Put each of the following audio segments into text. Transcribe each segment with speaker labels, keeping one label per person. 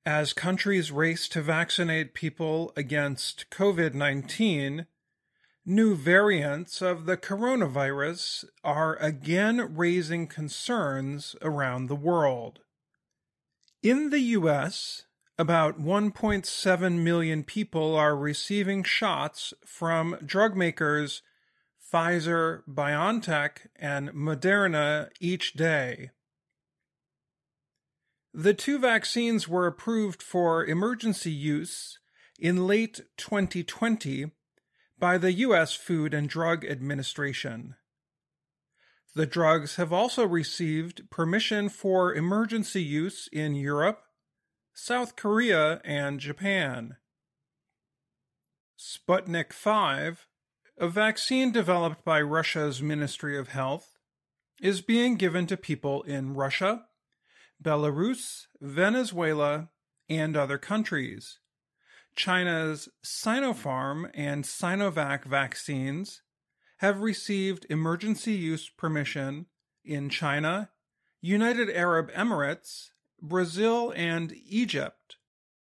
Speaker 1: As countries race to vaccinate people against COVID-19, new variants of the coronavirus are again raising concerns around the world. In the U.S., about 1.7 million people are receiving shots from drug makers Pfizer, BioNTech, and Moderna each day. The two vaccines were approved for emergency use in late 2020 by the U.S. Food and Drug Administration. The drugs have also received permission for emergency use in Europe, South Korea, and Japan. Sputnik V, a vaccine developed by Russia's Ministry of Health, is being given to people in Russia, Belarus, Venezuela, and other countries. China's Sinopharm and Sinovac vaccines have received emergency use permission in China, United Arab Emirates, Brazil, and Egypt.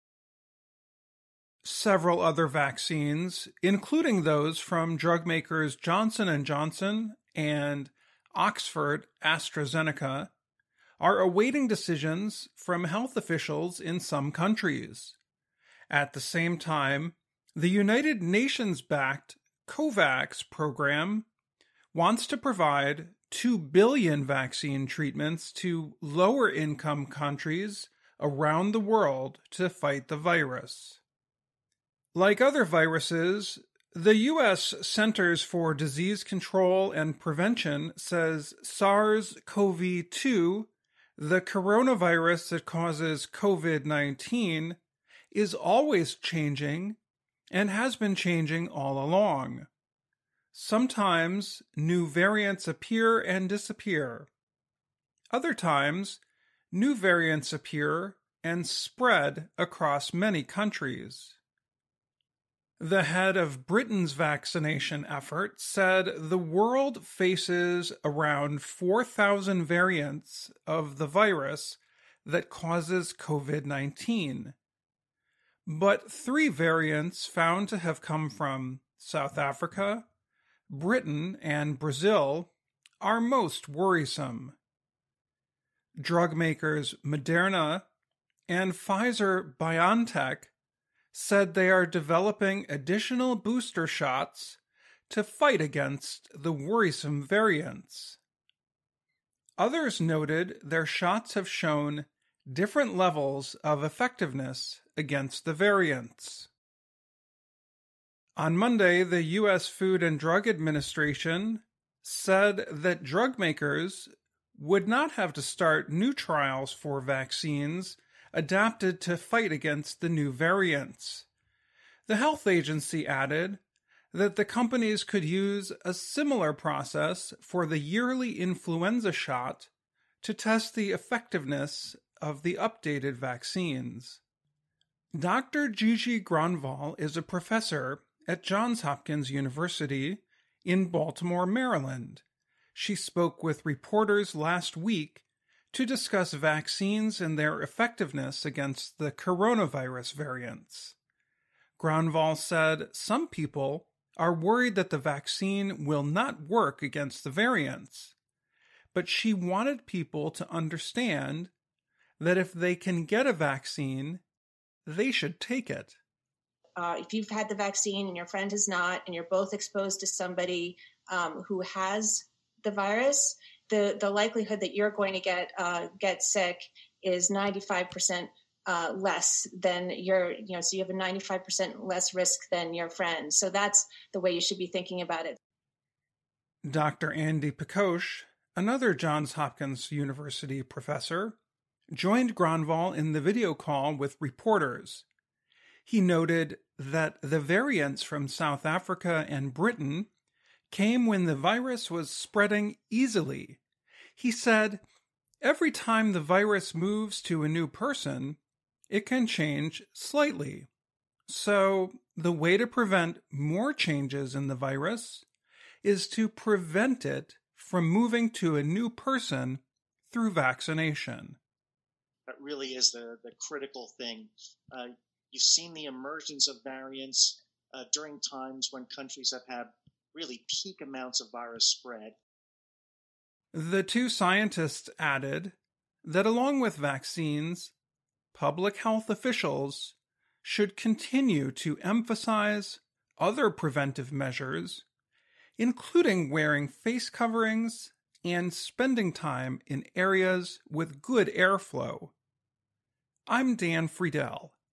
Speaker 1: Several other vaccines, including those from drug makers Johnson & Johnson and Oxford AstraZeneca, are awaiting decisions from health officials in some countries. At the same time, the United Nations-backed COVAX program wants to provide 2 billion vaccine treatments to lower-income countries around the world to fight the virus. Like other viruses, the U.S. Centers for Disease Control and Prevention says SARS-CoV-2, the coronavirus that causes COVID-19, is always changing and has been changing all along. Sometimes new variants appear and disappear. Other times, new variants appear and spread across many countries. The head of Britain's vaccination effort said the world faces around 4,000 variants of the virus that causes COVID-19. But 3 variants found to have come from South Africa, Britain, and Brazil are most worrisome. Drug makers Moderna and Pfizer-BioNTech said they are developing additional booster shots to fight against the worrisome variants. Others noted their shots have shown different levels of effectiveness against the variants. On Monday, the U.S. Food and Drug Administration said that drug makers would not have to start new trials for vaccines adapted to fight against the new variants. The health agency added that the companies could use a similar process for the yearly influenza shot to test the effectiveness of the updated vaccines. Dr. Gigi Gronvall is a professor at Johns Hopkins University in Baltimore, Maryland. She spoke with reporters last week to discuss vaccines and their effectiveness against the coronavirus variants. Gronvall said some people are worried that the vaccine will not work against the variants, but she wanted people to understand that if they can get a vaccine, they should take it.
Speaker 2: If you've had the vaccine and your friend has not, and you're both exposed to somebody who has the virus, the likelihood that you're going to get sick is 95% less than so you have a 95% less risk than your friend. So that's the way you should be thinking about it.
Speaker 1: Dr. Andy Pakosh, another Johns Hopkins University professor, joined Gronvall in the video call with reporters. He noted that the variants from South Africa and Britain came when the virus was spreading easily. He said, every time the virus moves to a new person, it can change slightly. So the way to prevent more changes in the virus is to prevent it from moving to a new person through vaccination.
Speaker 3: That really is the critical thing. You've seen the emergence of variants during times when countries have had really peak amounts of virus spread.
Speaker 1: The two scientists added that along with vaccines, public health officials should continue to emphasize other preventive measures, including wearing face coverings and spending time in areas with good airflow. I'm Dan Friedel,